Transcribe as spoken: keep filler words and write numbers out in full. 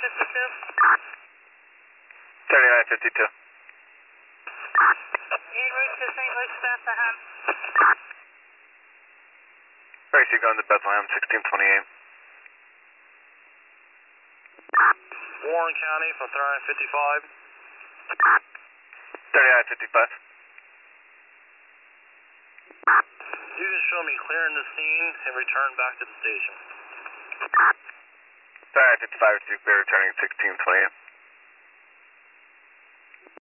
fifty-two. thirty-nine fifty-two. En route to Saint Louis, Bethlehem. Tracy going to Bethlehem, sixteen twenty-eight. Warren County for thirty-nine fifty-five. thirty-nine fifty-five. You can show me clearing the scene and return back to the station. thirty-nine fifty-five, we're returning sixteen twenty-eight.